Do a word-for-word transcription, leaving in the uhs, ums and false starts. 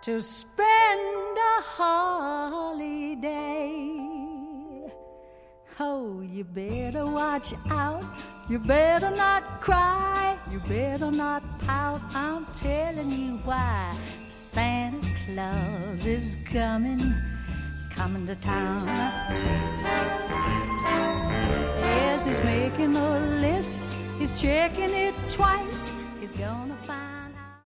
to spend a holiday. Oh, you better watch out, you better not cry, you better not pout, I'm telling you why. Santa Claus is coming, coming to town. Yes, he's making a list, he's checking it twice, he's gonna find